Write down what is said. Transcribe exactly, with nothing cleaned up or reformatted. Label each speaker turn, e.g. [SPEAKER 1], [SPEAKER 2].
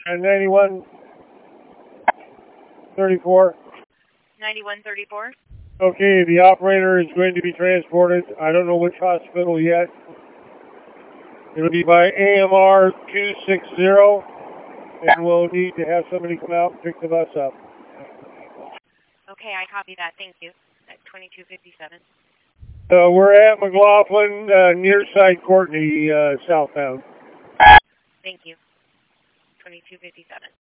[SPEAKER 1] And ninety-one thirty-four.
[SPEAKER 2] ninety-one thirty-four.
[SPEAKER 1] Okay, the operator is going to be transported. I don't know which hospital yet. It'll be by A M R two sixty, and we'll need to have somebody come out and pick the bus up.
[SPEAKER 2] Okay, I copy that. Thank you. At twenty-two fifty-seven.
[SPEAKER 1] Uh, we're at McLaughlin, uh, near side Courtney, uh, southbound.
[SPEAKER 2] Thank you. twenty-two fifty-seven.